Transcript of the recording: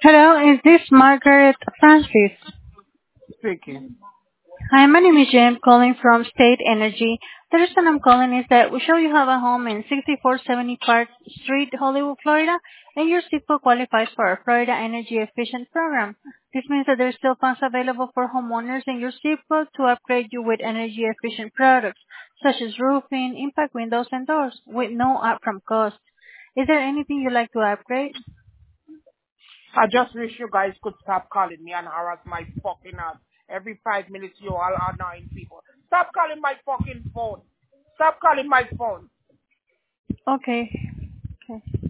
Hello, is this Margaret Francis? Speaking. Hi, my name is Jem, calling from State Energy. The reason I'm calling is that we show you have a home in 6470 Park Street, Hollywood, Florida, and your SIPO qualifies for our Florida Energy Efficient program. This means that there's still funds available for homeowners in your SIPO to upgrade you with energy efficient products, such as roofing, impact windows, and doors, with no upfront cost. Is there anything you'd like to upgrade? I just wish you guys could stop calling me and harass my fucking ass. Every 5 minutes you all annoying people. Stop calling my fucking phone. Stop calling my phone. Okay. Okay.